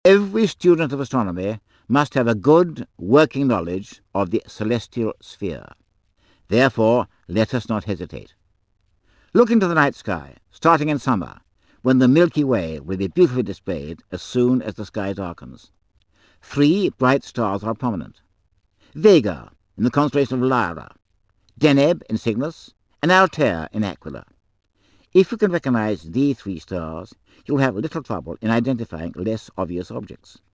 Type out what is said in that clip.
Every student of astronomy must have a good working knowledge of the celestial sphere. Therefore, let us not hesitate. Look into the night sky, starting in summer, when the Milky Way will be beautifully displayed as soon as the sky darkens. 3 bright stars are prominent: Vega in the constellation of Lyra, Deneb in Cygnus, and Altair in Aquila. If you can recognize these 3 stars, you'll have little trouble in identifying less obvious objects.